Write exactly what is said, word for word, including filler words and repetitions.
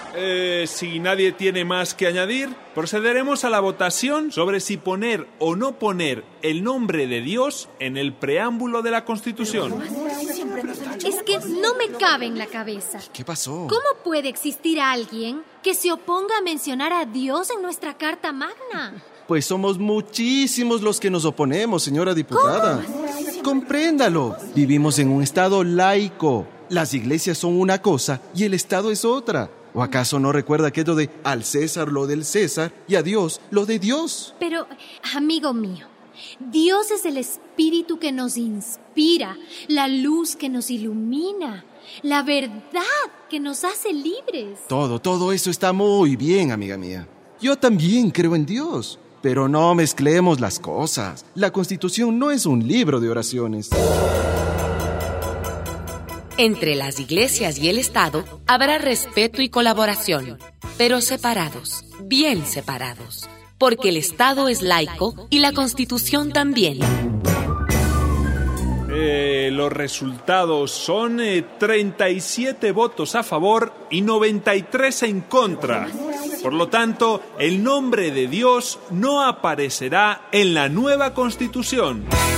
Eh, si nadie tiene más que añadir, procederemos a la votación sobre si poner o no poner el nombre de Dios en el preámbulo de la Constitución. Es que no me cabe en la cabeza. ¿Qué pasó? ¿Cómo puede existir alguien que se oponga a mencionar a Dios en nuestra Carta Magna? Pues somos muchísimos los que nos oponemos, señora diputada. ¿Cómo? Compréndalo. Vivimos en un estado laico. Las iglesias son una cosa y el Estado es otra. ¿O acaso no recuerda aquello de al César lo del César y a Dios lo de Dios? Pero, amigo mío, Dios es el espíritu que nos inspira, la luz que nos ilumina, la verdad que nos hace libres. Todo, todo eso está muy bien, amiga mía. Yo también creo en Dios. Pero no mezclemos las cosas. La Constitución no es un libro de oraciones. Entre las iglesias y el Estado habrá respeto y colaboración, pero separados, bien separados, porque el Estado es laico y la Constitución también. Eh, los resultados son eh, treinta y siete votos a favor y noventa y tres en contra. Por lo tanto, el nombre de Dios no aparecerá en la nueva Constitución.